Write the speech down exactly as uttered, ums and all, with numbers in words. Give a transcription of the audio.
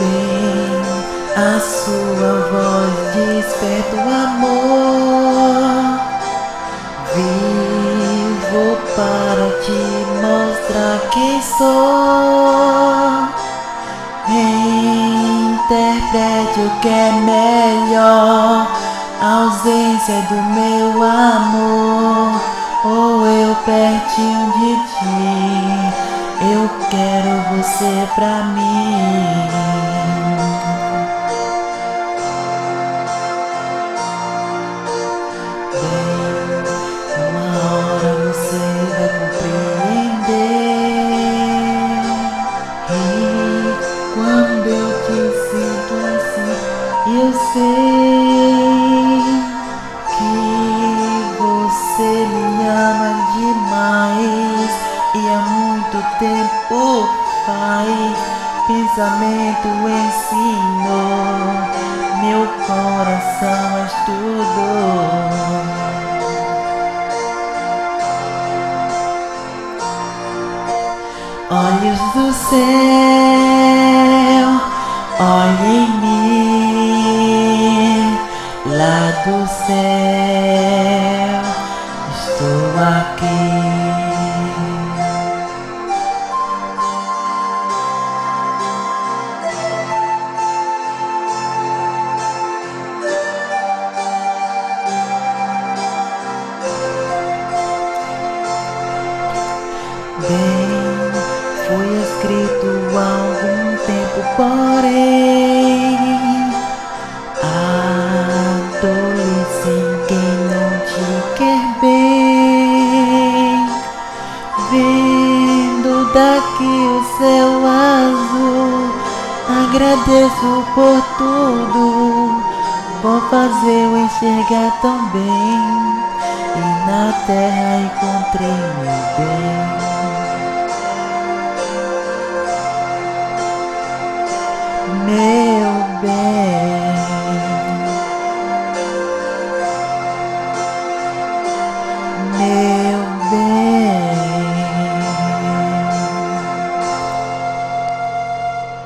Vem, a sua voz desperta o amor. Vivo para te mostrar quem sou. Interprete o que é melhor, a ausência do meu amor, ou eu pertinho de ti. Eu quero você pra mim. Bem, uma hora você vai compreender. E quando eu te sinto assim, eu sei que você me ama demais. E há muito tempo faz, pensamento ensinou, meu coração és tudo. Olhos do céu, olhe em mim, lá do céu, estou aqui. Bem, foi escrito há algum tempo, porém há dores em quem não te quer bem. Vendo daqui o céu azul, agradeço por tudo, por fazer eu enxergar tão bem. E na terra encontrei meu bem.